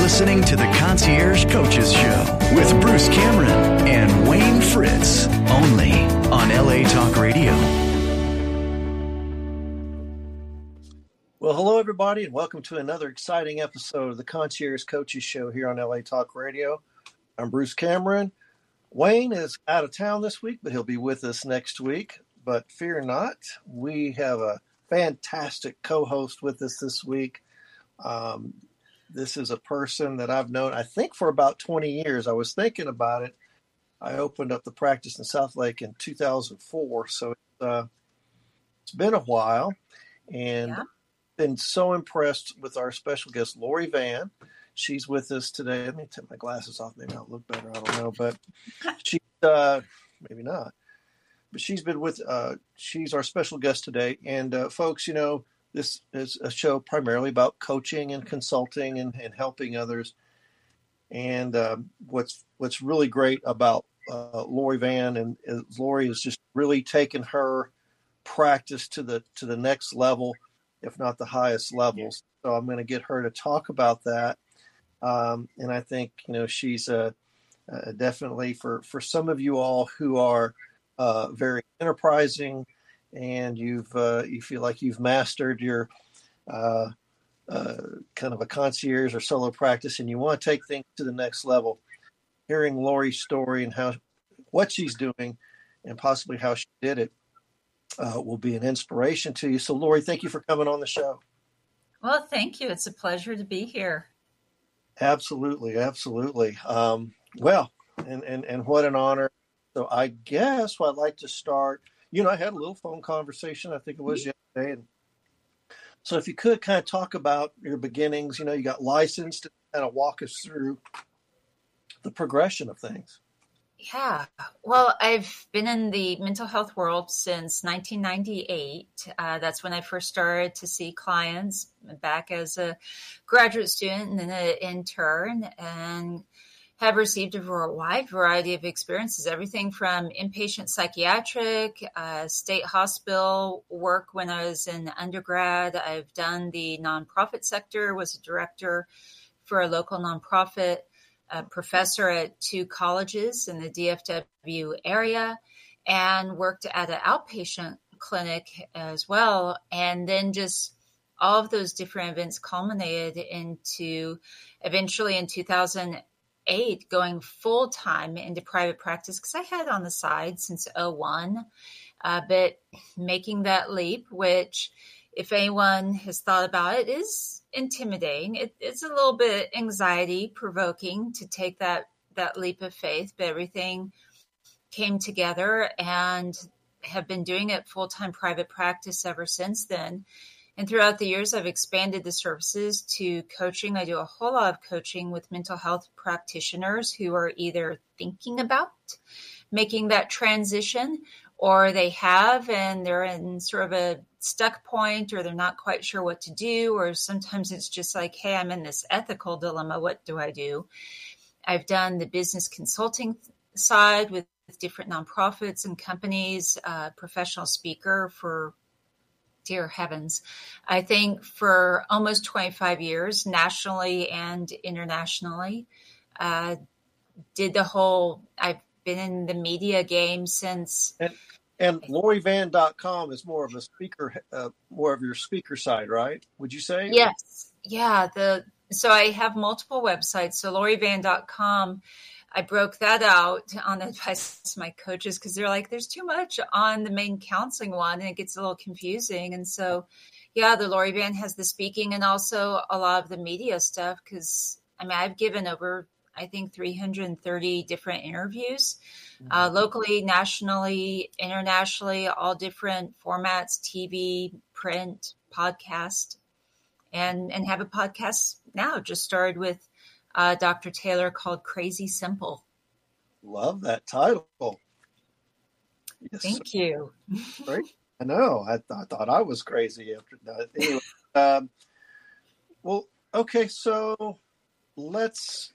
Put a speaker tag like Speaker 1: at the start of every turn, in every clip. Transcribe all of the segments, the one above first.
Speaker 1: listening to the Concierge Coaches Show with Bruce Cameron and Wayne Fritz, only on LA Talk Radio.
Speaker 2: Well, hello, everybody, and welcome to another exciting episode of the Concierge Coaches Show here on LA Talk Radio. I'm Bruce Cameron. Wayne is out of town this week, but he'll be with us next week. But fear not, we have a fantastic co-host with us this week. This is a person that I've known, I think, for about 20 years. I was thinking about it. I opened up the practice in South Lake in 2004, so it's been a while. And been so impressed with our special guest, Lori Vann. She's with us today. Let me take my glasses off. Maybe I'll look better. I don't know, but she's maybe not. But she's been with. She's our special guest today. And folks, you know, this is a show primarily about coaching and consulting and helping others. And what's really great about Lori Vann and Lori is just really taken her practice to the next level, if not the highest levels. So I'm going to get her to talk about that. And I think, you know, she's definitely for some of you all who are very enterprising and you feel like you've mastered your kind of a concierge or solo practice and you want to take things to the next level. Hearing Lori's story and what she's doing and possibly how she did it will be an inspiration to you. So, Lori, thank you for coming on the show.
Speaker 3: Well, thank you. It's a pleasure to be here.
Speaker 2: Absolutely, absolutely. Well, and what an honor. So, I guess what I'd like to start. You know, I had a little phone conversation. I think it was yesterday. And so, if you could kind of talk about your beginnings. You know, you got licensed, and kind of walk us through the progression of things.
Speaker 3: Yeah. Well, I've been in the mental health world since 1998. That's when I first started to see clients back as a graduate student and then an intern, and have received a wide variety of experiences, everything from inpatient psychiatric, state hospital work when I was in undergrad. I've done the nonprofit sector, was a director for a local nonprofit, a professor at 2 colleges in the DFW area, and worked at an outpatient clinic as well. And then just all of those different events culminated into eventually in 2008 going full time into private practice, because I had on the side since 2001, but making that leap, which if anyone has thought about it, is intimidating. It's a little bit anxiety provoking to take that leap of faith, but everything came together and have been doing it full-time private practice ever since then. And throughout the years, I've expanded the services to coaching. I do a whole lot of coaching with mental health practitioners who are either thinking about making that transition, or they have and they're in sort of a stuck point, or they're not quite sure what to do, or sometimes it's just like, hey, I'm in this ethical dilemma. What do I do? I've done the business consulting side with different nonprofits and companies, professional speaker for, dear heavens, I think for almost 25 years, nationally and internationally. I've been in the media game since.
Speaker 2: And LoriVann.com is more of a speaker, more of your speaker side, right? Would you say?
Speaker 3: Yes. Yeah. So I have multiple websites. So LoriVann.com, I broke that out on advice to my coaches because they're like, there's too much on the main counseling one and it gets a little confusing. And so, yeah, the Lori Vann has the speaking and also a lot of the media stuff because, I mean, I've given over, I think, 330 different interviews, locally, nationally, internationally, all different formats, TV, print, podcast, and have a podcast now. Just started with Dr. Taylor called Crazy Simple.
Speaker 2: Love that title.
Speaker 3: Yes, Thank you.
Speaker 2: Great. I know. I thought I was crazy after that. Anyway, well, okay. So let's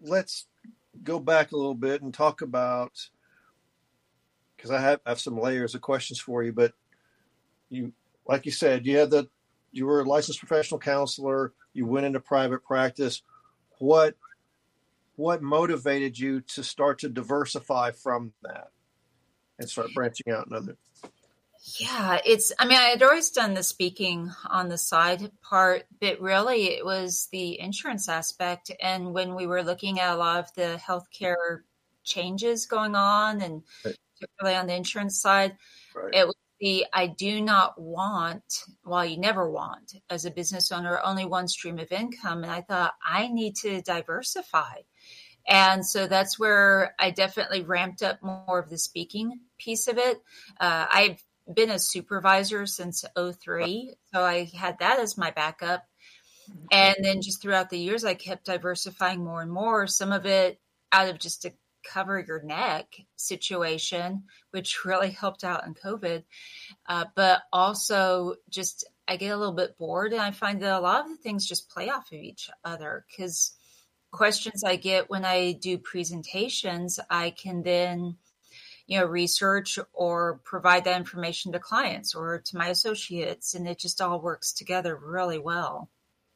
Speaker 2: go back a little bit and talk about, because I have some layers of questions for you, but you, like you said, you were a licensed professional counselor. You went into private practice. what motivated you to start to diversify from that and start branching out in other?
Speaker 3: Yeah, I had always done the speaking on the side part, but really it was the insurance aspect. And when we were looking at a lot of the healthcare changes going on, and
Speaker 2: Right.
Speaker 3: particularly on the insurance side,
Speaker 2: Right.
Speaker 3: it was I do not want, well, you never want as a business owner, only one stream of income. And I thought I need to diversify. And so that's where I definitely ramped up more of the speaking piece of it. I've been a supervisor since 2003, so I had that as my backup. And then just throughout the years, I kept diversifying more and more, some of it out of just a cover your neck situation, which really helped out in COVID. But also just I get a little bit bored, and I find that a lot of the things just play off of each other, because questions I get when I do presentations, I can then research or provide that information to clients or to my associates, and it just all works together really well.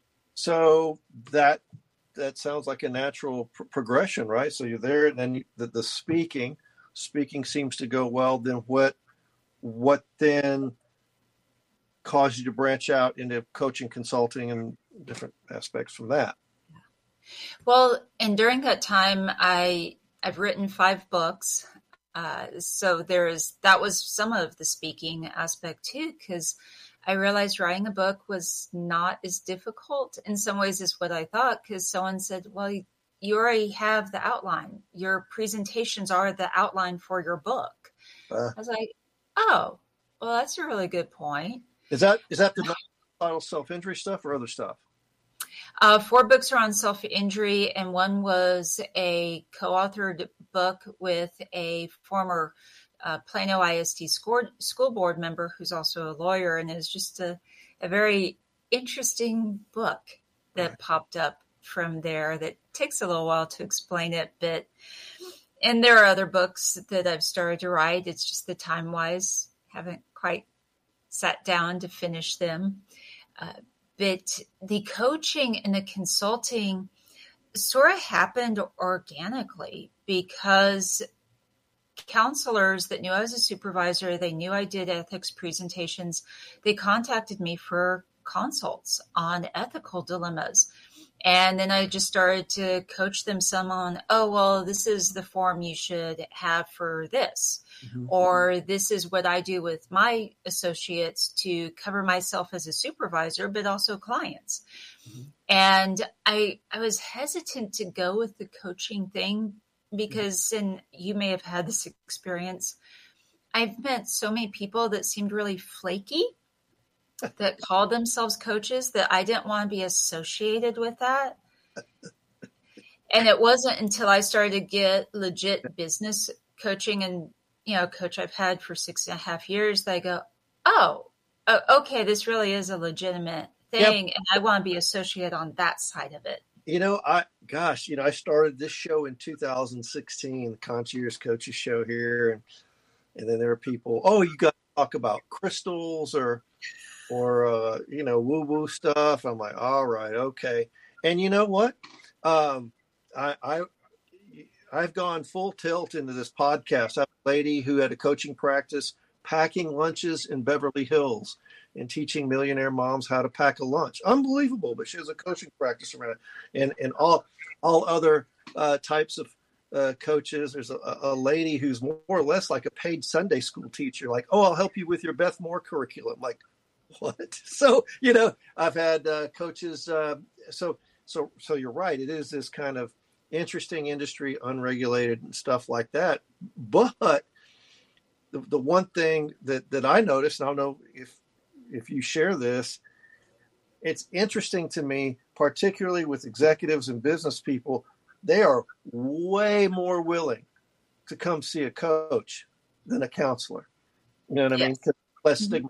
Speaker 2: So that sounds like a natural progression, right? So you're there, and then the speaking seems to go well. Then what then caused you to branch out into coaching, consulting, and different aspects from that?
Speaker 3: Well, and during that time, I've written 5 books. So that was some of the speaking aspect too, because I realized writing a book was not as difficult in some ways as what I thought, because someone said, well, you already have the outline. Your presentations are the outline for your book. I was like, oh, well, that's a really good point.
Speaker 2: Is that the title self-injury stuff or other stuff?
Speaker 3: 4 books are on self-injury, and one was a co-authored book with a former Plano ISD school board member who's also a lawyer, and it was just a very interesting book that popped up from there that takes a little while to explain it. And there are other books that I've started to write. It's just the time-wise, haven't quite sat down to finish them. But the coaching and the consulting sort of happened organically, because counselors that knew I was a supervisor, they knew I did ethics presentations, they contacted me for consults on ethical dilemmas. And then I just started to coach them some on, oh, well, this is the form you should have for this. Mm-hmm. Or this is what I do with my associates to cover myself as a supervisor, but also clients. Mm-hmm. And I was hesitant to go with the coaching thing because, and you may have had this experience, I've met so many people that seemed really flaky that called themselves coaches that I didn't want to be associated with that. And it wasn't until I started to get legit business coaching and, coach I've had for 6.5 years, that I go, oh, okay, this really is a legitimate thing. Yep. And I want to be associated on that side of it.
Speaker 2: I started this show in 2016, the Concierge Coaches Show here. And then there are people, you got to talk about crystals or woo-woo stuff. I'm like, all right, okay. And you know what? I've gone full tilt into this podcast. I have a lady who had a coaching practice packing lunches in Beverly Hills and teaching millionaire moms how to pack a lunch. Unbelievable, but she has a coaching practice around it. And all other types of coaches. There's a lady who's more or less like a paid Sunday school teacher, like, I'll help you with your Beth Moore curriculum. Like, what? So, I've had coaches. So you're right. It is this kind of interesting industry, unregulated and stuff like that. But the one thing that I noticed, and I don't know if you share this, it's interesting to me, particularly with executives and business people, they are way more willing to come see a coach than a counselor. You know what I mean? Less stigma.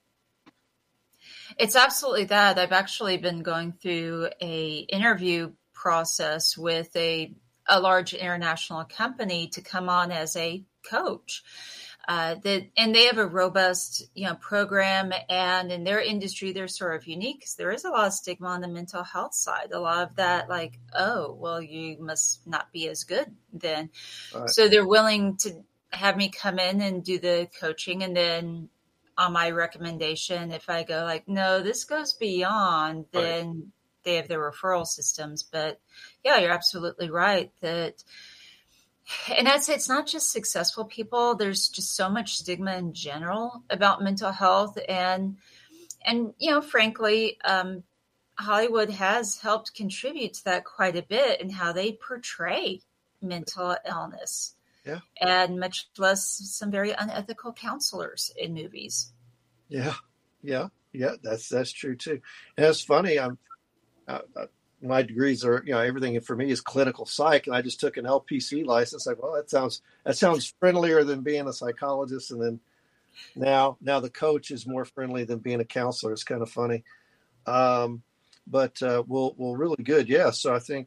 Speaker 3: It's absolutely that. I've actually been going through a interview process with a large international company to come on as a coach. And they have a robust, program. And in their industry, they're sort of unique because there is a lot of stigma on the mental health side. A lot of that, like, oh, well, you must not be as good then.
Speaker 2: Right.
Speaker 3: So they're willing to have me come in and do the coaching. And then on my recommendation, if I go like, no, this goes beyond, then
Speaker 2: Right.
Speaker 3: they have their referral systems. But yeah, you're absolutely right that. And I'd say it's not just successful people. There's just so much stigma in general about mental health. And frankly, Hollywood has helped contribute to that quite a bit in how they portray mental illness.
Speaker 2: Yeah.
Speaker 3: And much less some very unethical counselors in movies.
Speaker 2: Yeah. That's true too. And it's funny. My degrees are, everything for me is clinical psych, and I just took an LPC license. Like, well, that sounds friendlier than being a psychologist. And then now the coach is more friendly than being a counselor. It's kind of funny. But really good. Yeah. So I think,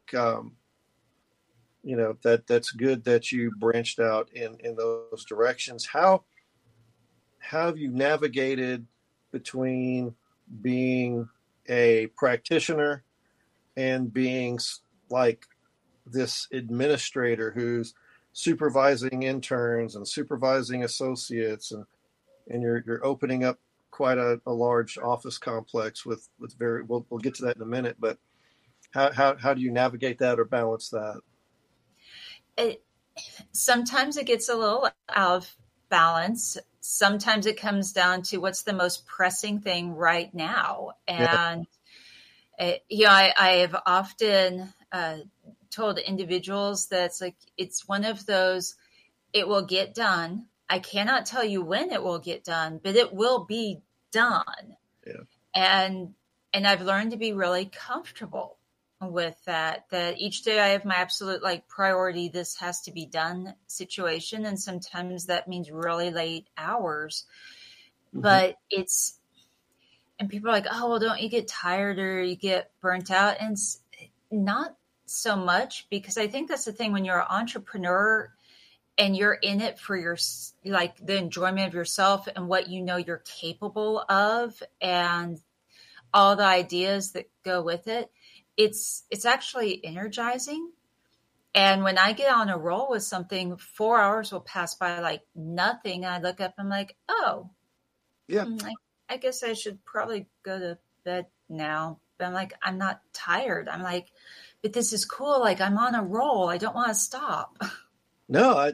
Speaker 2: that's good that you branched out in those directions. How have you navigated between being a practitioner and being like this administrator who's supervising interns and supervising associates, and you're opening up quite a large office complex with we'll get to that in a minute, but how do you navigate that or balance that?
Speaker 3: Sometimes it gets a little out of balance. Sometimes it comes down to what's the most pressing thing right now. And I have often told individuals that it's one of those, it will get done. I cannot tell you when it will get done, but it will be done.
Speaker 2: Yeah.
Speaker 3: And I've learned to be really comfortable with that each day I have my absolute priority, this has to be done situation. And sometimes that means really late hours, but and people are like, oh, well, don't you get tired or you get burnt out? And not so much, because I think that's the thing when you're an entrepreneur and you're in it for your, the enjoyment of yourself and what you're capable of and all the ideas that go with it. It's actually energizing. And when I get on a roll with something, 4 hours will pass by like nothing. I look up, I'm like, oh,
Speaker 2: yeah.
Speaker 3: I guess I should probably go to bed now. But I'm like, I'm not tired. I'm like, but this is cool. Like, I'm on a roll. I don't want to stop.
Speaker 2: No,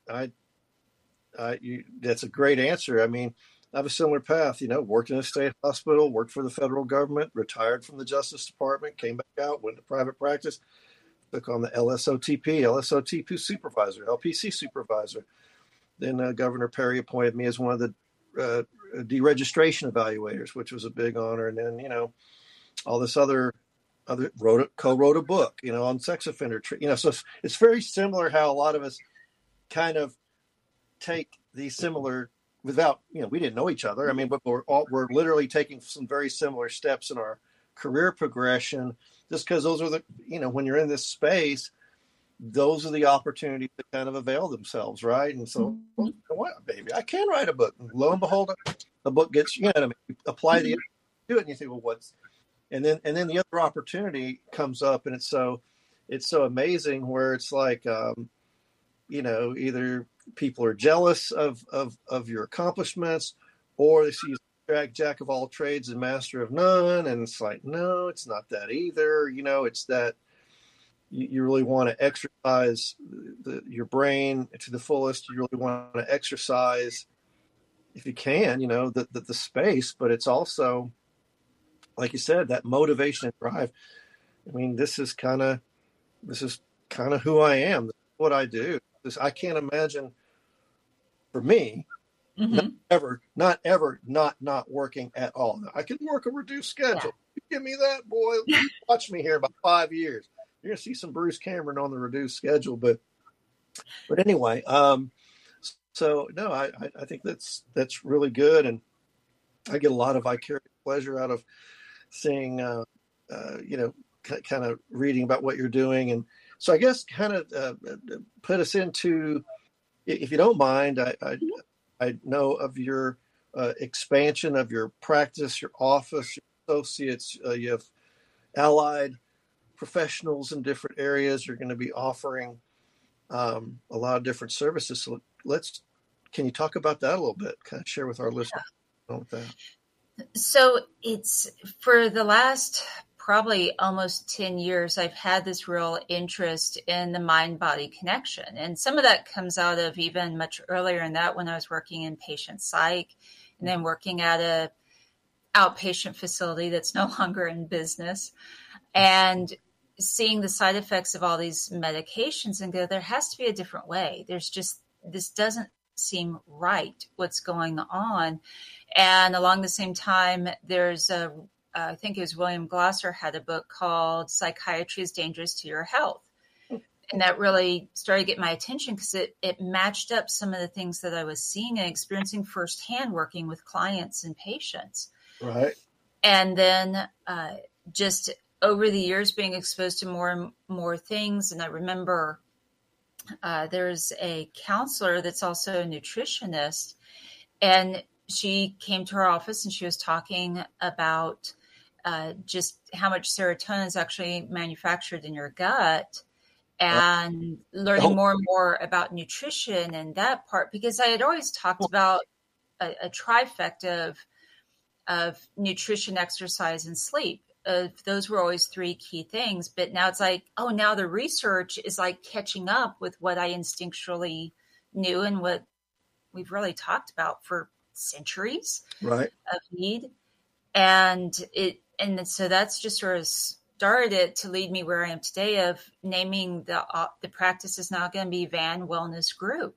Speaker 2: that's a great answer. I mean, I have a similar path, worked in a state hospital, worked for the federal government, retired from the Justice Department, came back out, went to private practice, took on the LSOTP supervisor, LPC supervisor. Then Governor Perry appointed me as one of the deregistration evaluators, which was a big honor. And then, all this other co-wrote a book, on sex offender treatment. So it's very similar how a lot of us kind of take these similar without, we didn't know each other. I mean, but we're literally taking some very similar steps in our career progression, just because those are the, when you're in this space, those are the opportunities that kind of avail themselves. Right. And so, well, what, baby, I can write a book. And lo and behold, the book gets, you apply the, do it. And you think, well, and then the other opportunity comes up, and it's so amazing where it's like, either people are jealous of your accomplishments, or they see you jack of all trades and master of none. And it's like, no, it's not that either. It's that you really want to exercise your brain to the fullest. You really want to exercise, if you can, the space, but it's also, like you said, that motivation and drive. I mean, this is kind of who I am. This is what I do. I can't imagine, for me, not ever not working at all. I can work a reduced schedule. You give me that, boy. Watch me here about 5 years. You're gonna see some Bruce Cameron on the reduced schedule. But anyway, so no, I think that's really good, and I get a lot of vicarious pleasure out of seeing, kind of reading about what you're doing. And so I guess kind of put us into, if you don't mind, I know of your expansion of your practice, your office, your associates. You have allied professionals in different areas. You're going to be offering a lot of different services. So can you talk about that a little bit? Kind of share with our listeners with that.
Speaker 3: So it's for the last probably almost 10 years, I've had this real interest in the mind-body connection. And some of that comes out of even much earlier in that, when I was working in patient psych and then working at a outpatient facility that's no longer in business, and seeing the side effects of all these medications and go, there has to be a different way. This doesn't seem right, what's going on. And along the same time, there's I think it was William Glasser had a book called Psychiatry is Dangerous to Your Health. And that really started to get my attention because it matched up some of the things that I was seeing and experiencing firsthand working with clients and patients.
Speaker 2: Right.
Speaker 3: And then just over the years being exposed to more and more things. And I remember there's a counselor that's also a nutritionist, and she came to our office and she was talking about just how much serotonin is actually manufactured in your gut, and learning more and more about nutrition and that part, because I had always talked about a trifecta of nutrition, exercise, and sleep. Those were always three key things. But now it's like, now the research is like catching up with what I instinctually knew and what we've really talked about for centuries
Speaker 2: of
Speaker 3: need. And so that's just sort of started to lead me where I am today, of naming the practice is now going to be Van Wellness Group.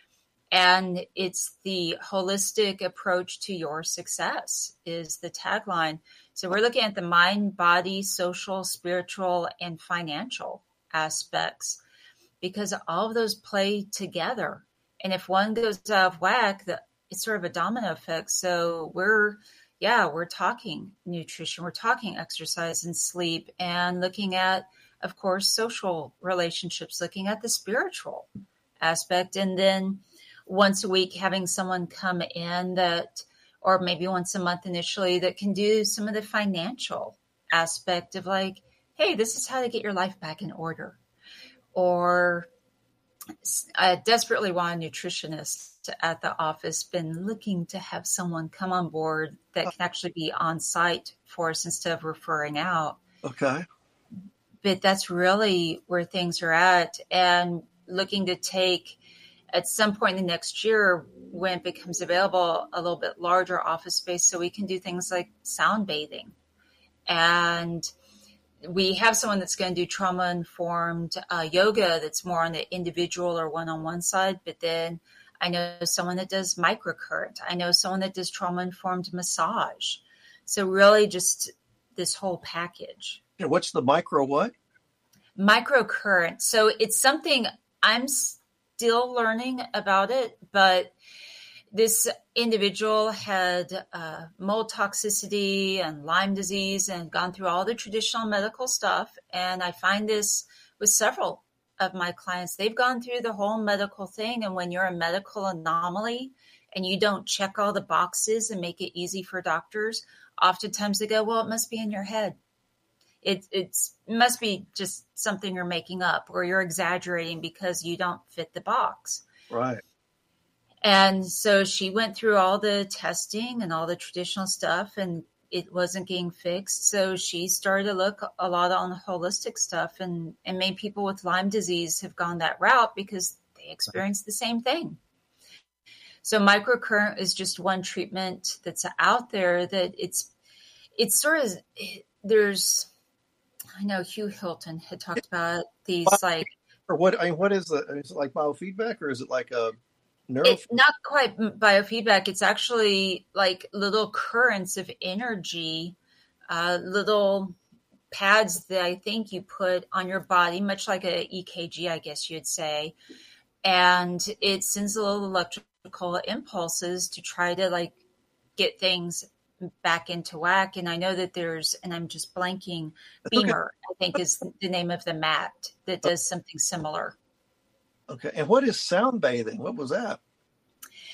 Speaker 3: And it's the holistic approach to your success is the tagline. So we're looking at the mind, body, social, spiritual, and financial aspects, because all of those play together. And if one goes out of whack, it's sort of a domino effect. So we're talking nutrition, we're talking exercise and sleep, and looking at, of course, social relationships, looking at the spiritual aspect. And then once a week, having someone come in or maybe once a month initially, that can do some of the financial aspect of like, hey, this is how to get your life back in order. Or I desperately want a nutritionist at the office, been looking to have someone come on board that can actually be on site for us instead of referring out.
Speaker 2: Okay.
Speaker 3: But that's really where things are at, and looking to take at some point in the next year, when it becomes available, a little bit larger office space so we can do things like sound bathing. And we have someone that's going to do trauma-informed yoga that's more on the individual or one-on-one side. But then I know someone that does microcurrent. I know someone that does trauma-informed massage. So really just this whole package.
Speaker 2: And what's the micro what?
Speaker 3: Microcurrent. So it's something I'm still learning about it, but this individual had mold toxicity and Lyme disease and gone through all the traditional medical stuff. And I find this with several of my clients. They've gone through the whole medical thing. And when you're a medical anomaly and you don't check all the boxes and make it easy for doctors, oftentimes they go, well, it must be in your head. It must be just something you're making up, or you're exaggerating because you don't fit the box.
Speaker 2: Right.
Speaker 3: And so she went through all the testing and all the traditional stuff, and it wasn't getting fixed. So she started to look a lot on the holistic stuff, and many people with Lyme disease have gone that route because they experienced the same thing. So microcurrent is just one treatment that's out there that it's sort of, there's, I know Hugh Hilton had talked about these like.
Speaker 2: Or what is it like biofeedback, or is it like a neuro?
Speaker 3: It's not quite biofeedback. It's actually like little currents of energy, little pads that I think you put on your body, much like a EKG, I guess you'd say. And it sends little electrical impulses to try to like get things back into whack. And I know that and I'm just blanking, Beamer, I think is the name of the mat that does something similar.
Speaker 2: Okay. And what is sound bathing? What was that?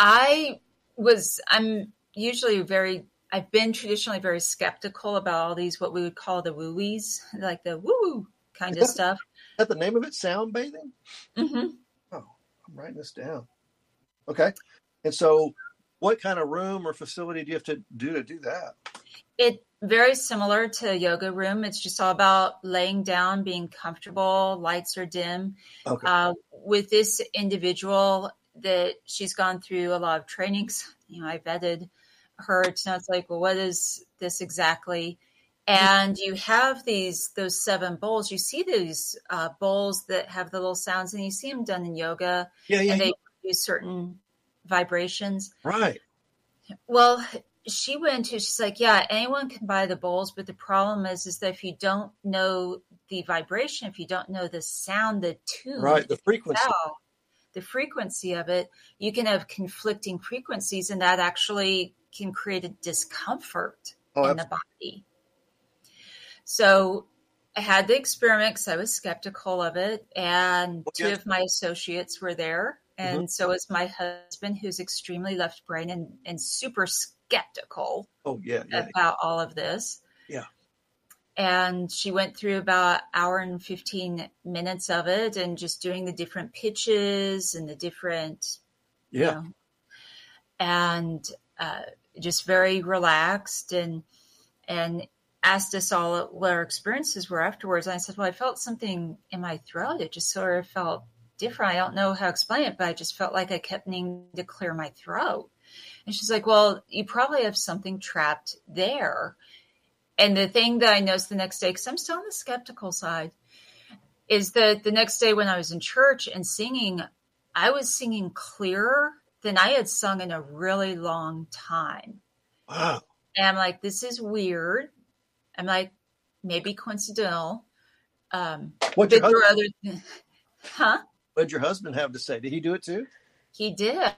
Speaker 3: I've been traditionally very skeptical about all these, what we would call the wooies, like the woo kind of stuff.
Speaker 2: Is that the name of it? Sound bathing?
Speaker 3: Mm-hmm.
Speaker 2: Oh, I'm writing this down. Okay. And so what kind of room or facility do you have to do that?
Speaker 3: It very similar to a yoga room. It's just all about laying down, being comfortable. Lights are dim.
Speaker 2: Okay.
Speaker 3: With this individual, that she's gone through a lot of trainings. I vetted her to know, it's like, well, what is this exactly? And you have those 7 bowls. You see these bowls that have the little sounds, and you see them done in yoga. And they use certain vibrations.
Speaker 2: Right.
Speaker 3: Well, she's like, yeah, anyone can buy the bowls, but the problem is that if you don't know the vibration, if you don't know the sound, the tune,
Speaker 2: right, the
Speaker 3: frequency of it, you can have conflicting frequencies, and that actually can create a discomfort in the body. So I had the experiment because I was skeptical of it, and 2 of my associates were there. And so is my husband, who's extremely left brain and super skeptical about all of this.
Speaker 2: Yeah.
Speaker 3: And she went through about an hour and 15 minutes of it, and just doing the different pitches and the different, and just very relaxed, and asked us all what our experiences were afterwards. And I said, well, I felt something in my throat. It just sort of felt different. I don't know how to explain it, but I just felt like I kept needing to clear my throat. And she's like, well, you probably have something trapped there. And the thing that I noticed the next day, because I'm still on the skeptical side, is that the next day when I was in church and singing, I was singing clearer than I had sung in a really long time.
Speaker 2: Wow.
Speaker 3: And I'm like, this is weird. I'm like, maybe coincidental.
Speaker 2: What did your husband have to say? Did he do it too?
Speaker 3: He did.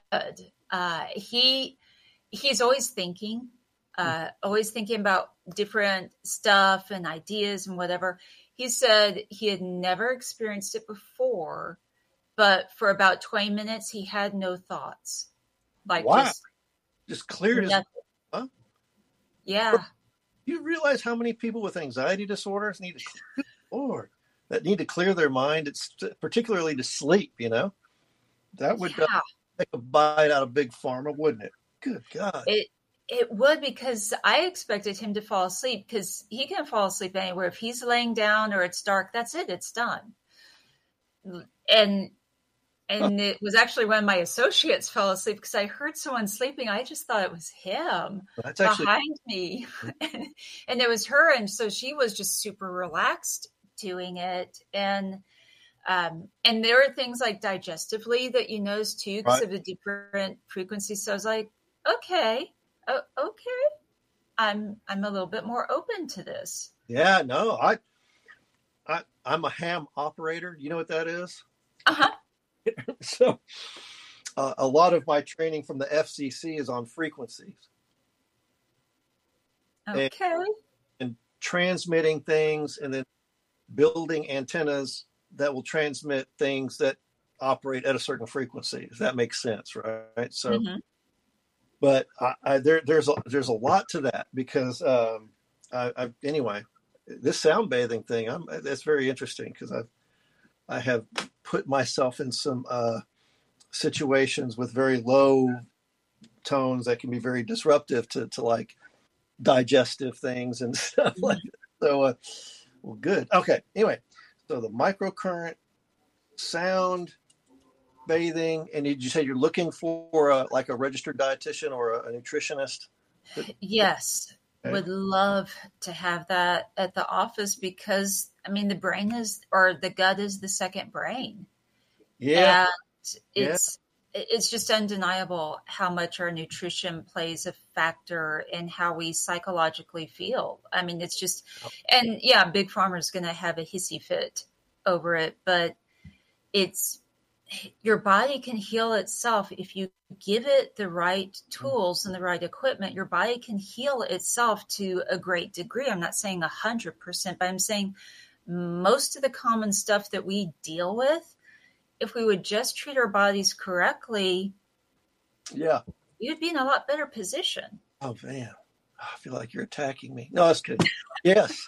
Speaker 3: He's always thinking about different stuff and ideas and whatever. He said he had never experienced it before, but for about 20 minutes, he had no thoughts. Like,
Speaker 2: wow. Just cleared his, huh?
Speaker 3: Yeah.
Speaker 2: You realize how many people with anxiety disorders need to clear their mind? It's particularly to sleep, that would take a bite out of Big Pharma, wouldn't it? Good God.
Speaker 3: It would, because I expected him to fall asleep, because he can fall asleep anywhere. If he's laying down or it's dark, that's it. It's done. And it was actually when my associates fell asleep, because I heard someone sleeping. I just thought it was him behind me. And it was her. And so she was just super relaxed doing it. And there are things like digestively that you notice too, because of the different frequencies. So I was like, okay, I'm a little bit more open to this.
Speaker 2: Yeah, no, I'm a ham operator. You know what that is?
Speaker 3: Uh-huh.
Speaker 2: So a lot of my training from the FCC is on frequencies.
Speaker 3: Okay.
Speaker 2: And transmitting things, and then building antennas that will transmit things that operate at a certain frequency, if that makes sense, right? So, but there's a lot to that, because anyway, this sound bathing thing, that's very interesting, because I have put myself in some situations with very low tones that can be very disruptive to like digestive things and stuff like that. So, well, good. Okay. Anyway, so the microcurrent, sound bathing, and did you say you're looking for like a registered dietitian or a nutritionist?
Speaker 3: Yes. Okay. Would love to have that at the office, because the brain the gut is the second brain.
Speaker 2: Yeah.
Speaker 3: And it's just undeniable how much our nutrition plays a factor in how we psychologically feel. It's just, and yeah, Big Pharma is going to have a hissy fit over it, but your body can heal itself if you give it the right tools and the right equipment. Your body can heal itself to a great degree. I'm not saying 100%, but I'm saying most of the common stuff that we deal with, if we would just treat our bodies correctly,
Speaker 2: Yeah.
Speaker 3: you'd be in a lot better position.
Speaker 2: Oh man, I feel like you're attacking me. No, that's good. Yes.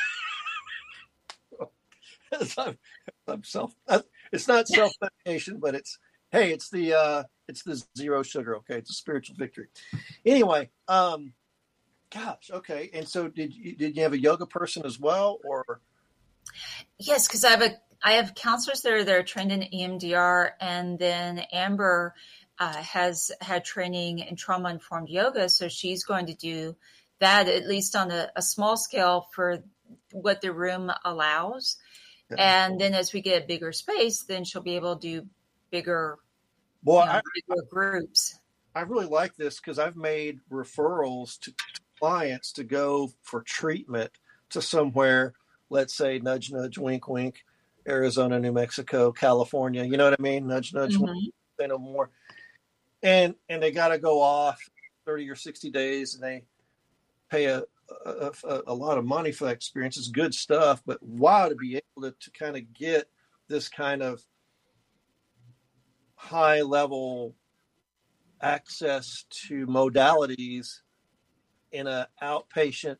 Speaker 2: I'm self. It's not self medication, but it's hey, it's the zero sugar. Okay, it's a spiritual victory. Anyway, gosh, okay. And so did you have a yoga person as well, or?
Speaker 3: Yes, because I have counselors that are trained in EMDR, and then Amber has had training in trauma informed yoga, so she's going to do that at least on a small scale for what the room allows. Yeah. And then as we get a bigger space, then she'll be able to do bigger, bigger groups.
Speaker 2: I really like this because I've made referrals to clients to go for treatment to somewhere, let's say nudge, nudge, wink, wink, Arizona, New Mexico, California. You know what I mean? Nudge, nudge, wink, say no more. And they got to go off 30 or 60 days, and they pay a lot of money for that experience. It's good stuff, but wow, to be able to kind of get this kind of high level access to modalities in an outpatient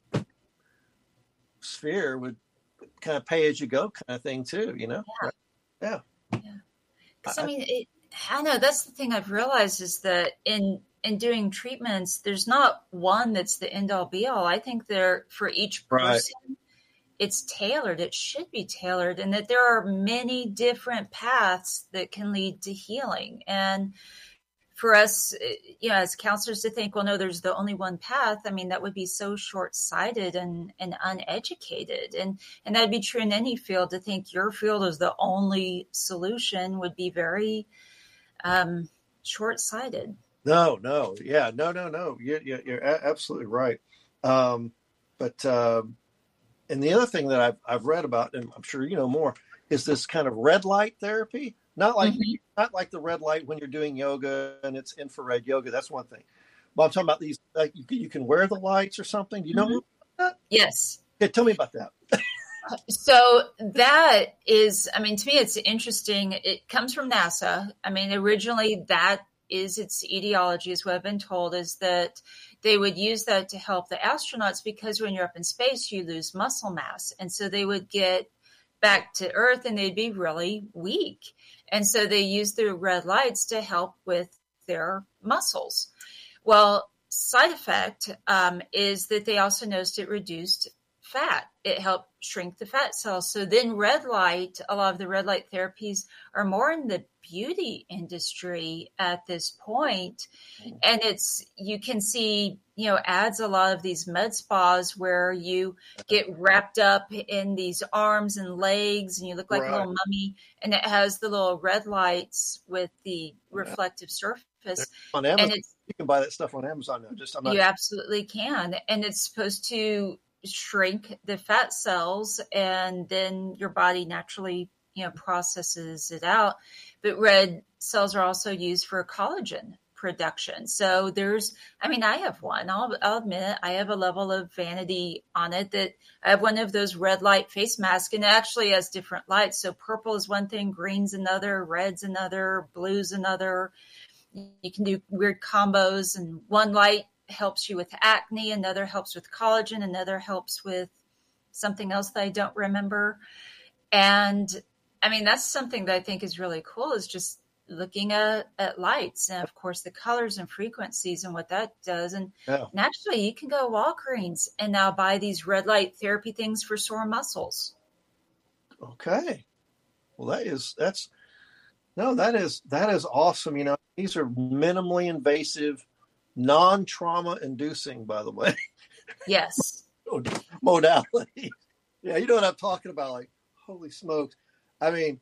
Speaker 2: sphere would kind of pay as you go kind of thing too, you know?
Speaker 3: Yeah. Because I mean, I know that's the thing I've realized is that in doing treatments, there's not one that's the end all be all. I think for each person, it's tailored. It should be tailored, and that there are many different paths that can lead to healing. And for us, as counselors to think, well, no, there's the only one path. I mean, that would be so short-sighted and uneducated. And that'd be true in any field. To think your field is the only solution would be very short-sighted.
Speaker 2: No. Yeah, no. You're absolutely right. And the other thing that I've read about, and I'm sure you know more, is this kind of red light therapy. Not like the red light when you're doing yoga and it's infrared yoga. That's one thing. But I'm talking about these. Like you can wear the lights or something. Do you know about that?
Speaker 3: Yes.
Speaker 2: Yeah, tell me about that.
Speaker 3: So that is, I mean, to me, it's interesting. It comes from NASA. I mean, originally that is its etiology, is what I've been told, is that they would use that to help the astronauts because when you're up in space, you lose muscle mass. And so they would get back to Earth and they'd be really weak. And so they use the red lights to help with their muscles. Well, side effect is that they also noticed it reduced fat. It helped shrink the fat cells. So then red light, a lot of the red light therapies are more in the beauty industry at this point. And you can see, ads, a lot of these med spas where you get wrapped up in these arms and legs and you look like a little mummy, and it has the little red lights with the reflective surface.
Speaker 2: On Amazon, and you can buy that stuff on Amazon now.
Speaker 3: You absolutely can. And it's supposed to shrink the fat cells, and then your body naturally, processes it out. But red cells are also used for collagen production. So I have one. I'll admit it, I have a level of vanity on it that I have one of those red light face masks, and it actually has different lights. So purple is one thing, green's another, red's another, blue's another. You can do weird combos, and one light helps you with acne, another helps with collagen, another helps with something else that I don't remember. And I mean, that's something that I think is really cool, is just looking at lights and of course the colors and frequencies and what that does. And naturally you can go to Walgreens and now buy these red light therapy things for sore muscles.
Speaker 2: Okay. Well, that is awesome. These are minimally invasive, non-trauma inducing, by the way.
Speaker 3: Yes.
Speaker 2: Modality. Yeah, you know what I'm talking about. Like, holy smokes. I mean,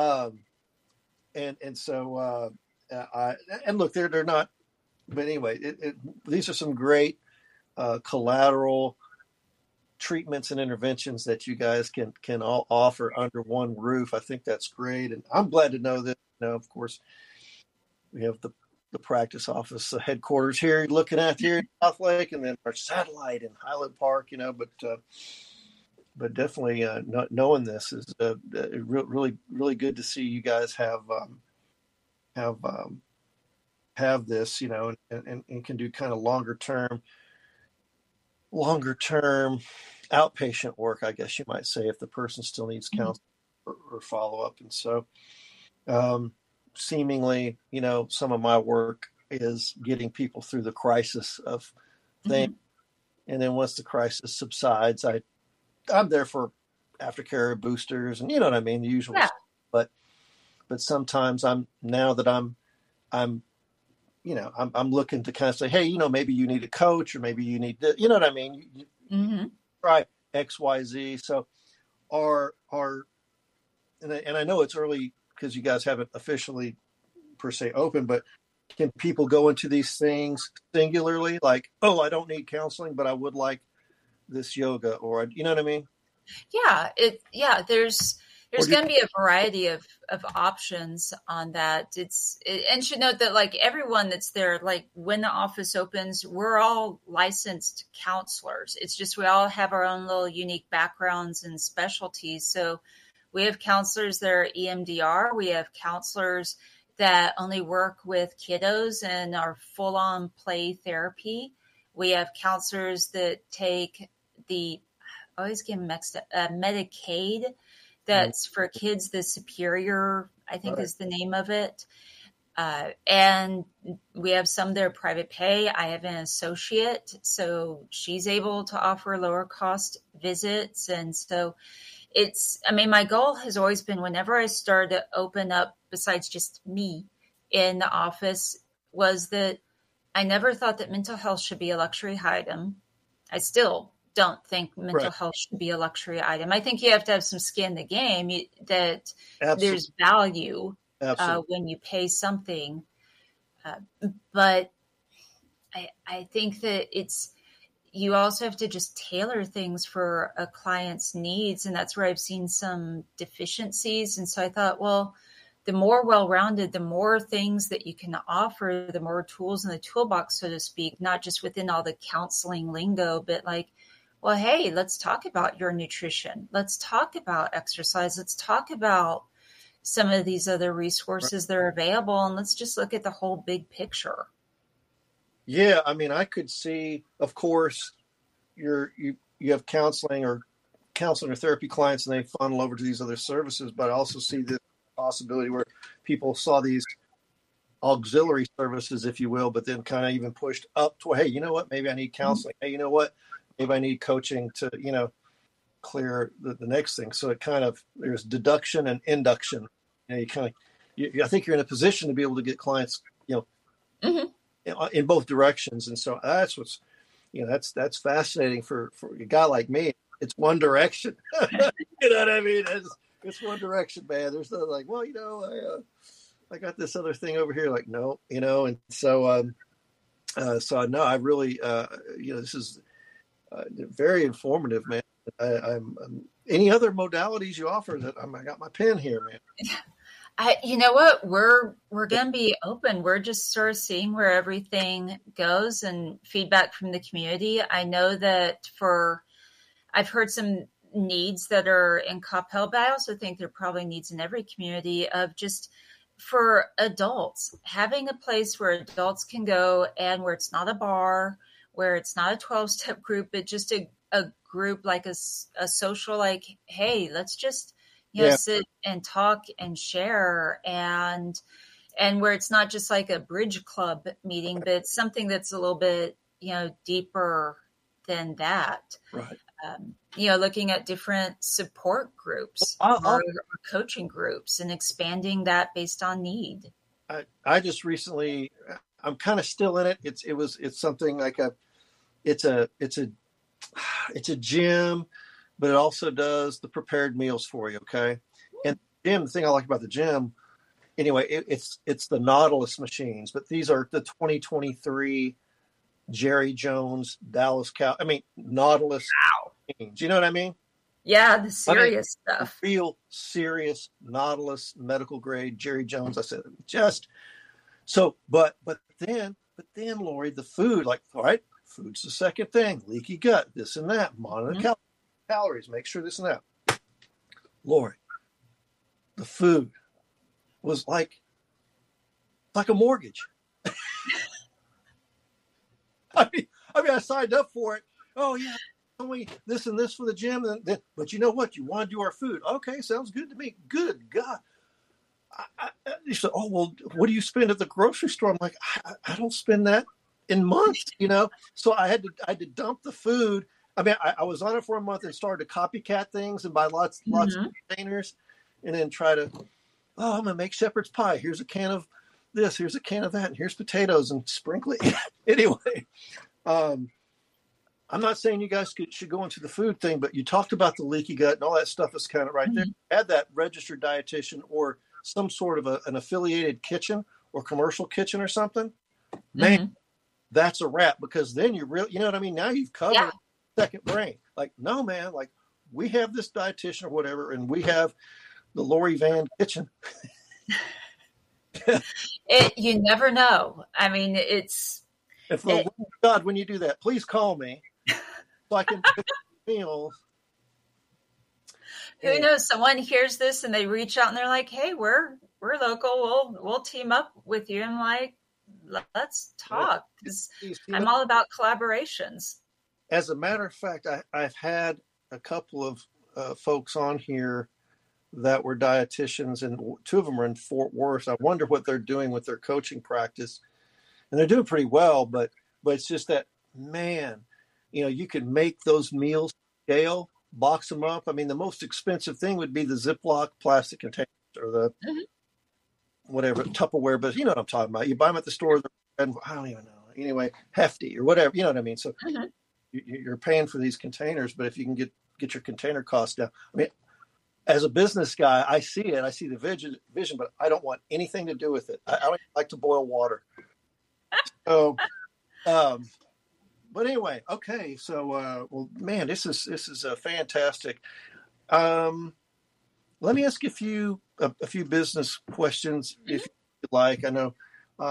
Speaker 2: and so look, they're not. But anyway, these are some great collateral treatments and interventions that you guys can all offer under one roof. I think that's great, and I'm glad to know that. Of course, we have the practice office headquarters here looking at here in South Lake, and then our satellite in Highland Park, but definitely knowing this is really, really good to see you guys have have this, and can do kind of longer term outpatient work, I guess you might say, if the person still needs counseling or follow up. And so, seemingly, some of my work is getting people through the crisis of things. And then once the crisis subsides, I'm there for aftercare boosters and you know what I mean, the usual stuff. But sometimes I'm looking to kind of say, hey, maybe you need a coach or maybe you need this, you know what I mean? You try X, Y, Z. So and I know it's early because you guys haven't officially per se open, but can people go into these things singularly? Like, oh, I don't need counseling, but I would like this yoga, or you know what I mean?
Speaker 3: Yeah. There's going to be a variety of options on that. And should note that like everyone that's there, like when the office opens, we're all licensed counselors. It's just, we all have our own little unique backgrounds and specialties. So we have counselors that are EMDR. We have counselors that only work with kiddos and are full on play therapy. We have counselors that take I always get mixed up, Medicaid. That's for kids, the Superior, I think is the name of it. And we have some that are private pay. I have an associate, so she's able to offer lower cost visits. And so my goal has always been whenever I started to open up, besides just me in the office, was that I never thought that mental health should be a luxury item. I still don't think mental health should be a luxury item. I think you have to have some skin in the game, that there's value when you pay something. But I think that you also have to just tailor things for a client's needs. And that's where I've seen some deficiencies. And so I thought, well, the more well-rounded, the more things that you can offer, the more tools in the toolbox, so to speak, not just within all the counseling lingo, but like, well, hey, let's talk about your nutrition. Let's talk about exercise. Let's talk about some of these other resources that are available. And let's just look at the whole big picture.
Speaker 2: Yeah. I mean, I could see, of course, you have counseling or therapy clients and they funnel over to these other services, but I also see this possibility where people saw these auxiliary services, if you will, but then kind of even pushed up to, hey, you know what, maybe I need counseling. Hey, you know what, maybe I need coaching to, clear the next thing. So it kind of, there's deduction and induction. I think you're in a position to be able to get clients, in both directions. And so that's what's, that's fascinating for a guy like me. It's one direction. You know what I mean? It's one direction, man. There's no like, well, I got this other thing over here. Like, no, and so, no, I really, this is very informative, man. I'm any other modalities you offer that I got my pen here, man.
Speaker 3: You know what? We're going to be open. We're just sort of seeing where everything goes and feedback from the community. I know that I've heard some needs that are in Coppell, but I also think there are probably needs in every community of just for adults, having a place where adults can go and where it's not a bar, where it's not a 12-step group, but just a group like a social, like, hey, let's just, sit and talk and share and where it's not just like a bridge club meeting, but it's something that's a little bit, deeper than that.
Speaker 2: Right.
Speaker 3: Looking at different support groups or coaching groups and expanding that based on need.
Speaker 2: I just recently, I'm kind of still in it. It's something like it's a gym, but it also does the prepared meals for you. Okay. And the thing I like about the gym, anyway, it's the Nautilus machines, but these are the 2023 Jerry Jones, Dallas Nautilus. Wow. You know what I mean?
Speaker 3: Yeah, the serious stuff.
Speaker 2: Real serious Nautilus medical grade Jerry Jones. I said just so, but then Lori, the food, like, all right, food's the second thing. Leaky gut, this and that. Monitor calories, make sure this and that. Lori, the food was like a mortgage. I signed up for it. Oh yeah, only this and this for the gym, but you know what? You want to do our food? Okay, sounds good to me. Good God. You said, oh well, what do you spend at the grocery store? I'm like, I don't spend that in months, So I had to dump the food. I mean, I was on it for a month and started to copycat things and buy lots of containers, and then try to, I'm gonna make shepherd's pie. Here's a can of this. Here's a can of that. And here's potatoes and sprinkle it. Anyway, I'm not saying you guys should go into the food thing, but you talked about the leaky gut and all that stuff is kind of right there. Add that registered dietitian or some sort of an affiliated kitchen or commercial kitchen or something. Man, that's a wrap, because then you really, you know what I mean? Now you've covered second brain. Like, no, man, like we have this dietitian or whatever, and we have the Lori Van kitchen.
Speaker 3: You never know. I mean, it's.
Speaker 2: And for the love of God, when you do that, please call me so I can pick meals.
Speaker 3: Who knows? Someone hears this and they reach out and they're like, "Hey, we're local. We'll team up with you." And like, let's talk, because I'm all about collaborations.
Speaker 2: As a matter of fact, I've had a couple of folks on here that were dietitians, and two of them are in Fort Worth. I wonder what they're doing with their coaching practice, and they're doing pretty well. But it's just that, man, you can make those meals scale, box them up. I mean, the most expensive thing would be the Ziploc plastic containers or the whatever Tupperware, but you know what I'm talking about. You buy them at the store, and I don't even know. Anyway, Hefty or whatever, you know what I mean. So you're paying for these containers, but if you can get your container costs down, I mean, as a business guy, I see it. I see the vision, but I don't want anything to do with it. I don't like to boil water. So, but anyway, okay. So, well, man, this is fantastic. Let me ask you a few business questions, if you like. I know,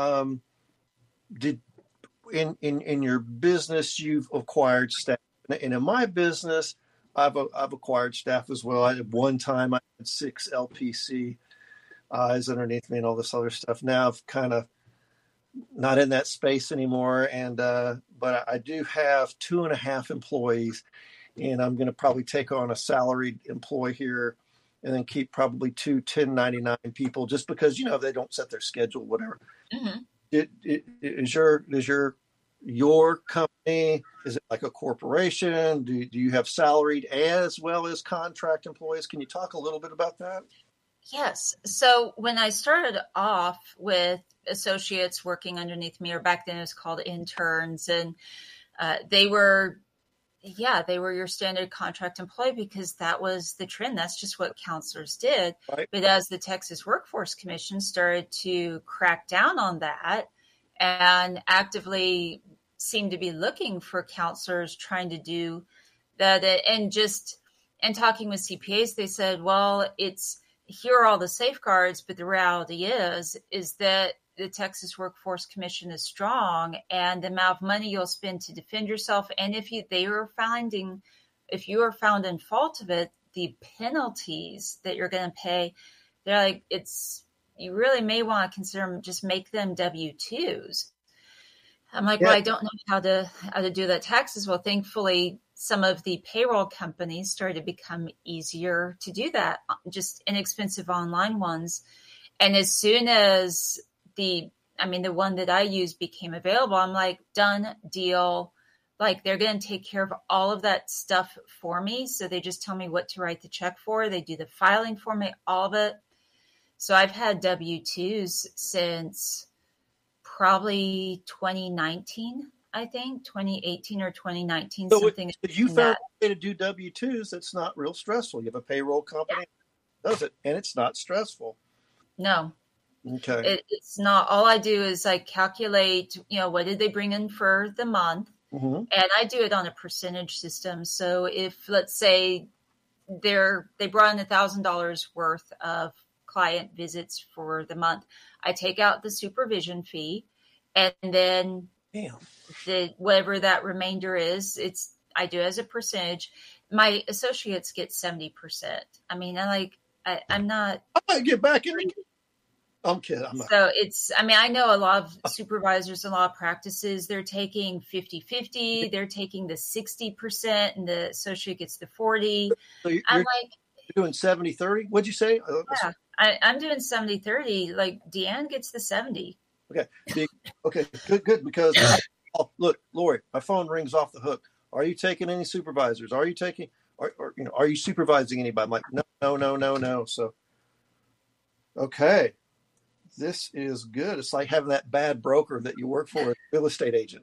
Speaker 2: did in your business you've acquired staff, and in my business, I've acquired staff as well. At one time I had 6 LPC is underneath me and all this other stuff. Now I've kind of not in that space anymore, and but I do have 2.5 employees, and I'm going to probably take on a salaried employee here, and then keep probably 2 1099 people, just because they don't set their schedule, whatever. Is your company, is it like a corporation? Do you have salaried as well as contract employees? Can you talk a little bit about that?
Speaker 3: Yes. So when I started off with associates working underneath me, or back then it was called interns, and they were your standard contract employee, because that was the trend. That's just what counselors did. Right. But as the Texas Workforce Commission started to crack down on that and actively seemed to be looking for counselors trying to do that, and talking with CPAs, they said, well, here are all the safeguards, but the reality is that the Texas Workforce Commission is strong, and the amount of money you'll spend to defend yourself, and if you are found in fault of it, the penalties that you're going to pay, they're like, you really may want to consider just make them W-2s. I'm like, well, I don't know how to do that taxes. Well, thankfully, some of the payroll companies started to become easier to do that, just inexpensive online ones. And as soon as the one that I used became available, I'm like, done deal. Like, they're going to take care of all of that stuff for me. So they just tell me what to write the check for. They do the filing for me, all of it. So I've had W-2s since probably 2019, I think 2018 or 2019.
Speaker 2: So something. If you found a way to do W-2s, that's not real stressful. You have a payroll company that does it, and it's not stressful.
Speaker 3: No.
Speaker 2: Okay.
Speaker 3: It's not. All I do is I calculate, what did they bring in for the month? And I do it on a percentage system. So if, let's say, they brought in $1,000 worth of client visits for the month, I take out the supervision fee, and then whatever that remainder is, I do as a percentage. My associates get 70%. I mean, I'm not.
Speaker 2: I might get back in. I'm kidding. I'm not.
Speaker 3: So I know a lot of supervisors and a lot of practices, they're taking 50-50, they're taking the 60% and the associate gets the 40.
Speaker 2: So
Speaker 3: I'm
Speaker 2: you're
Speaker 3: like,
Speaker 2: doing 70-30? What'd you say?
Speaker 3: yeah, I'm doing 70-30. Like Deanne gets the 70.
Speaker 2: Okay. Okay. Good. Because look, Lori, my phone rings off the hook. Are you taking any supervisors? Are you taking, are you supervising anybody? I'm like, no. So, okay. This is good. It's like having that bad broker that you work for, a real estate agent.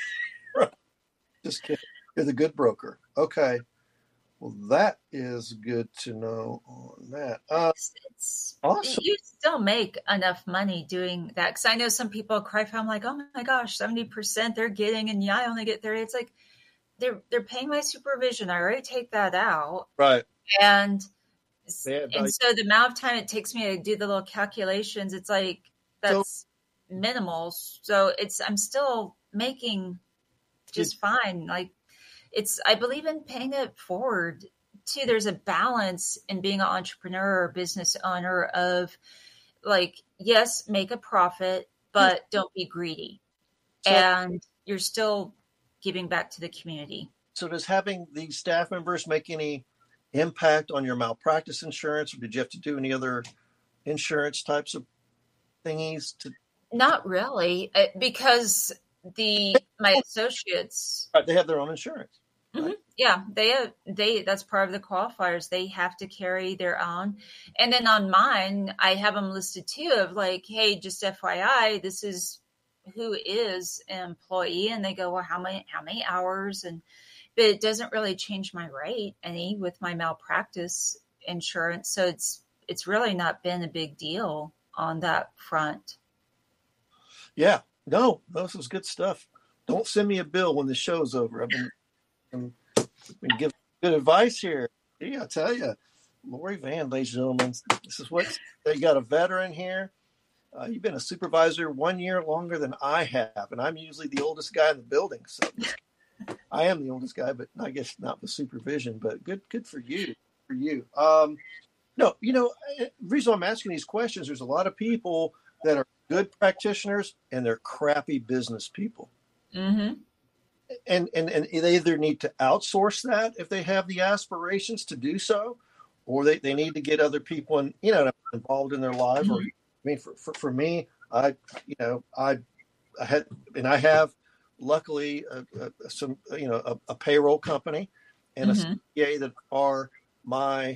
Speaker 2: Just kidding. You're the good broker. Okay. Well, that is good to know on that. Awesome.
Speaker 3: You still make enough money doing that. Because I know some people cry for, I'm like, oh my gosh, 70% they're getting, and I only get 30. It's like, they're paying my supervision. I already take that out.
Speaker 2: Right.
Speaker 3: And so the amount of time it takes me to do the little calculations, it's like, that's minimal. So I'm still making just fine. Like I believe in paying it forward too. There's a balance in being an entrepreneur or business owner of like, yes, make a profit, but don't be greedy. And you're still giving back to the community.
Speaker 2: So does having these staff members make any impact on your malpractice insurance, or did you have to do any other insurance types of thingies?
Speaker 3: Not really, because my associates,
Speaker 2: they have their own insurance. Right?
Speaker 3: Mm-hmm. Yeah, they that's part of the qualifiers. They have to carry their own. And then on mine, I have them listed too of like, hey, just FYI, this is who is an employee. And they go, well, how many hours? But it doesn't really change my rate any with my malpractice insurance. So it's really not been a big deal on that front.
Speaker 2: Yeah, no, this is good stuff. Don't send me a bill when the show's over. I've been giving good advice here. Yeah, I tell you, Lori Van, ladies and gentlemen, this is what you got a veteran here. You've been a supervisor 1 year longer than I have, and I'm usually the oldest guy in the building. So I am the oldest guy, but I guess not with supervision. But good for you. No, the reason I'm asking these questions, there's a lot of people that are good practitioners and they're crappy business people.
Speaker 3: Mm-hmm.
Speaker 2: And they either need to outsource that if they have the aspirations to do so, or they need to get other people involved in their lives.
Speaker 3: Mm-hmm.
Speaker 2: Or I mean, for me, I have luckily a payroll company and
Speaker 3: mm-hmm.
Speaker 2: a CPA that are my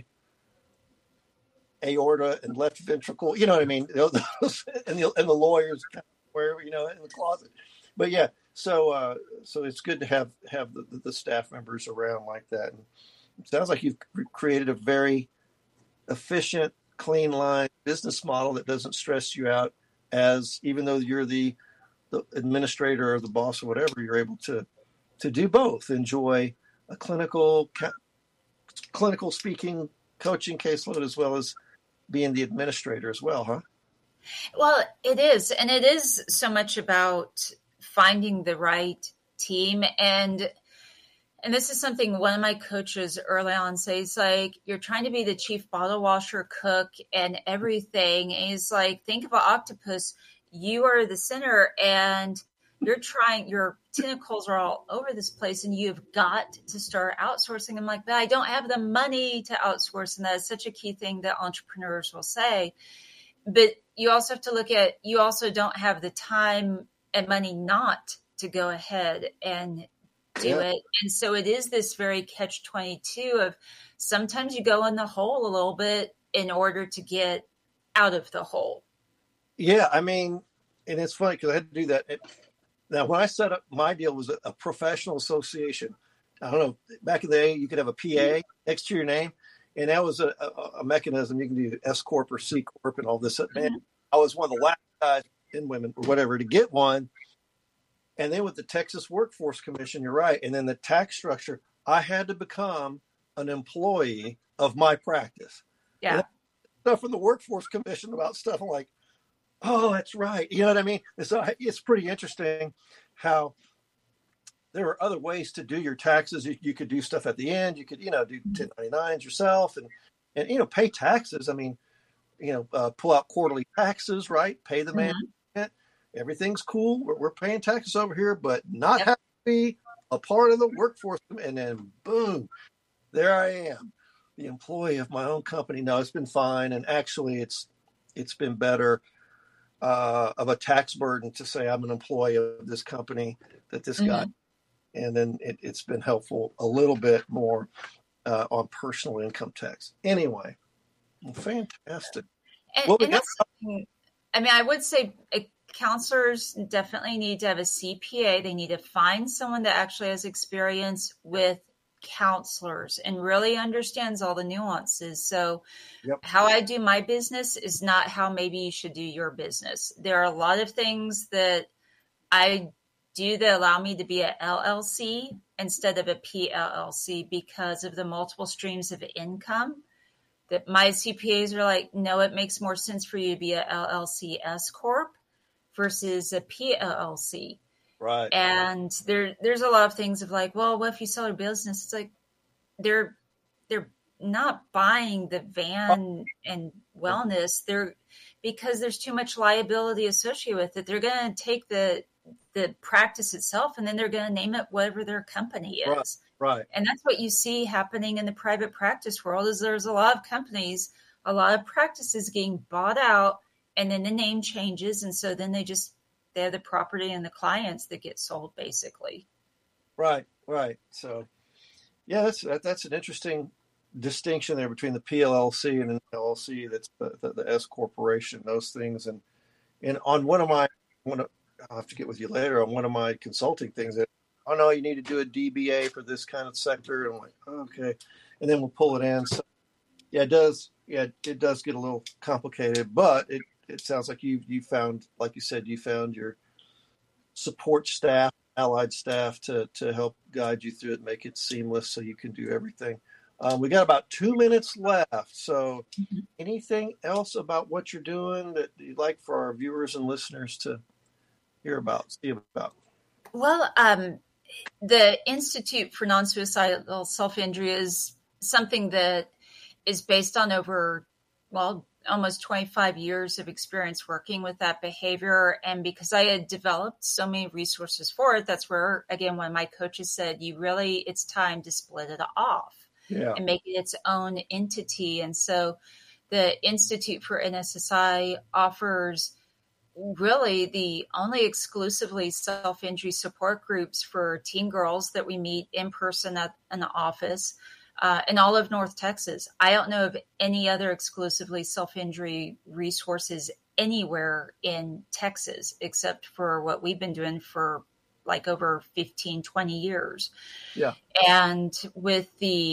Speaker 2: aorta and left ventricle. You know what I mean? and the lawyers where in the closet. But yeah, so it's good to have the staff members around like that. And it sounds like you've created a very efficient, clean line business model that doesn't stress you out, as even though you're the administrator or the boss or whatever, you're able to do both, enjoy a clinical speaking coaching caseload as well as being the administrator as well, huh?
Speaker 3: Well, it is. And it is so much about finding the right team. And this is something one of my coaches early on says, like, you're trying to be the chief bottle washer, cook, and everything. And he's like, think of an octopus. You are the center and your tentacles are all over this place and you've got to start outsourcing. I'm like, but I don't have the money to outsource. And that is such a key thing that entrepreneurs will say. But you also have to look at, you also don't have the time and money not to go ahead and do it. And so it is this very catch-22 of sometimes you go in the hole a little bit in order to get out of the hole. Yeah,
Speaker 2: I mean, and it's funny because I had to do that. Now, when I set up, my deal was a professional association. I don't know, back in the day, you could have a PA next to your name, and that was a mechanism. You can do S Corp or C Corp and all this. Man, I was one of the last guys in women or whatever to get one. And then with the Texas Workforce Commission, you're right. And then the tax structure, I had to become an employee of my practice.
Speaker 3: Yeah.
Speaker 2: Stuff from the Workforce Commission about stuff. I'm like, oh, that's right. You know what I mean? And so it's pretty interesting how there are other ways to do your taxes. You could do stuff at the end. You could, do 1099s yourself and pay taxes. I mean, pull out quarterly taxes, right? Pay the
Speaker 3: Mhm.
Speaker 2: management. Everything's cool. We're paying taxes over here, but not
Speaker 3: Yep.
Speaker 2: have to be a part of the workforce. And then boom, there I am, the employee of my own company. No, it's been fine. And actually it's been better of a tax burden to say I'm an employee of this company that this guy,
Speaker 3: Mhm.
Speaker 2: and then it's been helpful a little bit more on personal income tax. Anyway, well, fantastic. Well, we
Speaker 3: And
Speaker 2: got
Speaker 3: that's something, I mean, I would say counselors definitely need to have a CPA. They need to find someone that actually has experience with counselors and really understands all the nuances. So
Speaker 2: yep,
Speaker 3: how I do my business is not how maybe you should do your business. There are a lot of things that I do that allow me to be a LLC instead of a PLLC because of the multiple streams of income. That my CPAs are like, no, it makes more sense for you to be a LLC S corp versus a PLLC.
Speaker 2: right,
Speaker 3: And there's a lot of things of like, well, what if you sell your business? It's like they're not buying the van and wellness. They're because there's too much liability associated with it. They're going to take the practice itself and then they're going to name it whatever their company
Speaker 2: right,
Speaker 3: is.
Speaker 2: right,
Speaker 3: And that's what you see happening in the private practice world is there's a lot of companies, a lot of practices getting bought out and then the name changes. And so then they have the property and the clients that get sold basically.
Speaker 2: right, right. So yeah, that's an interesting distinction there between the PLLC and an LLC. That's the S corporation, those things. And on I'll have to get with you later on one of my consulting things that, oh no, you need to do a DBA for this kind of sector. And I'm like, oh, okay. And then we'll pull it in. So yeah, it does. Yeah, it does get a little complicated, but it sounds like you found, like you said, you found your support staff, allied staff to help guide you through it, make it seamless so you can do everything. We got about 2 minutes left. So anything else about what you're doing that you'd like for our viewers and listeners to hear about, see about?
Speaker 3: Well, the Institute for Non-Suicidal Self-Injury is something that is based on almost 25 years of experience working with that behavior. And because I had developed so many resources for it, that's where, again, one of my coaches said, it's time to split it off and make it its own entity. And so the Institute for NSSI offers really the only exclusively self-injury support groups for teen girls that we meet in person at an office in all of North Texas. I don't know of any other exclusively self-injury resources anywhere in Texas, except for what we've been doing for like over 15, 20 years.
Speaker 2: Yeah.
Speaker 3: And with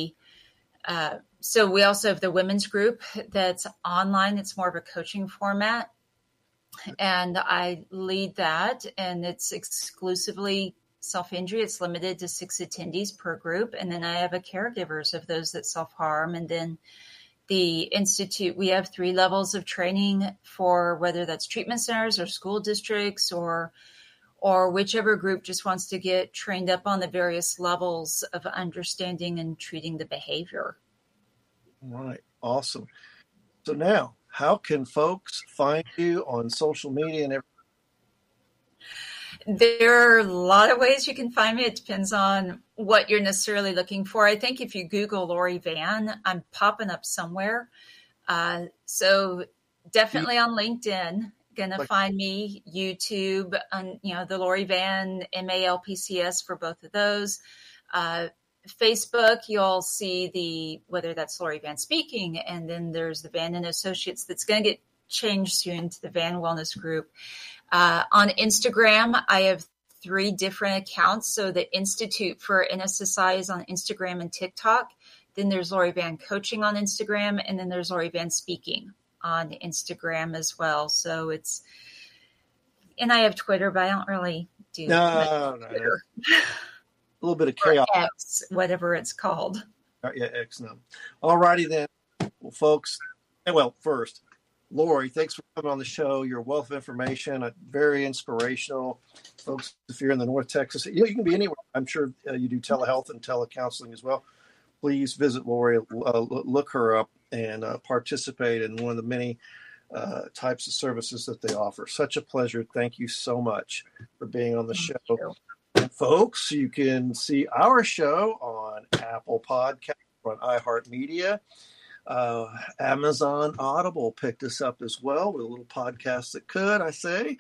Speaker 3: so we also have the women's group that's online. It's more of a coaching format. And I lead that, and it's exclusively self-injury. It's limited to 6 attendees per group. And then I have a caregivers of those that self-harm. And then the Institute, we have 3 levels of training for whether that's treatment centers or school districts or whichever group just wants to get trained up on the various levels of understanding and treating the behavior.
Speaker 2: All right. Awesome. So now, how can folks find you on social media and everything?
Speaker 3: There are a lot of ways you can find me. It depends on what you're necessarily looking for. I think if you Google Lori Van, I'm popping up somewhere. So definitely on LinkedIn, gonna find me, YouTube, on the Lori Van MALPCS for both of those. Facebook, you'll see whether that's Lori Van Speaking, and then there's the Van and Associates that's going to get changed soon to the Van Wellness Group. On Instagram, I have 3 different accounts. So the Institute for NSSI is on Instagram and TikTok. Then there's Lori Van Coaching on Instagram, and then there's Lori Van Speaking on Instagram as well. So and I have Twitter, but I don't really do Twitter.
Speaker 2: A little bit of chaos.
Speaker 3: Or X, whatever it's called.
Speaker 2: Yeah, X now. All righty then. Well, folks, first, Lori, thanks for coming on the show. Your wealth of information, very inspirational. Folks, if you're in the North Texas, you can be anywhere. I'm sure you do telehealth and telecounseling as well. Please visit Lori, look her up. and participate in one of the many types of services that they offer. Such a pleasure. Thank you so much for being on the show. And folks, you can see our show on Apple Podcasts, on iHeartMedia. Amazon Audible picked us up as well with a little podcast that could, I say.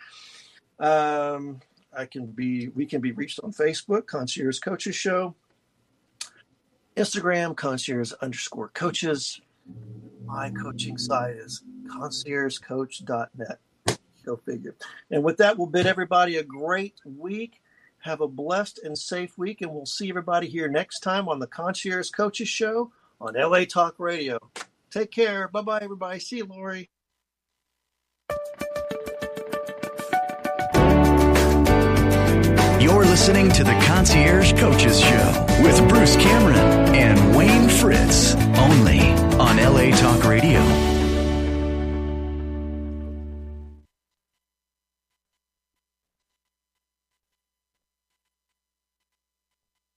Speaker 2: We can be reached on Facebook, Concierge Coaches Show, Instagram, concierge_coaches. My coaching site is conciergecoach.net. Go figure. And with that, we'll bid everybody a great week. Have a blessed and safe week, and we'll see everybody here next time on the Concierge Coaches Show on LA Talk Radio. Take care. Bye-bye, everybody. See you, Lori.
Speaker 1: You're listening to the Concierge Coaches Show with Bruce Cameron and Wayne Fritz, only on LA Talk Radio.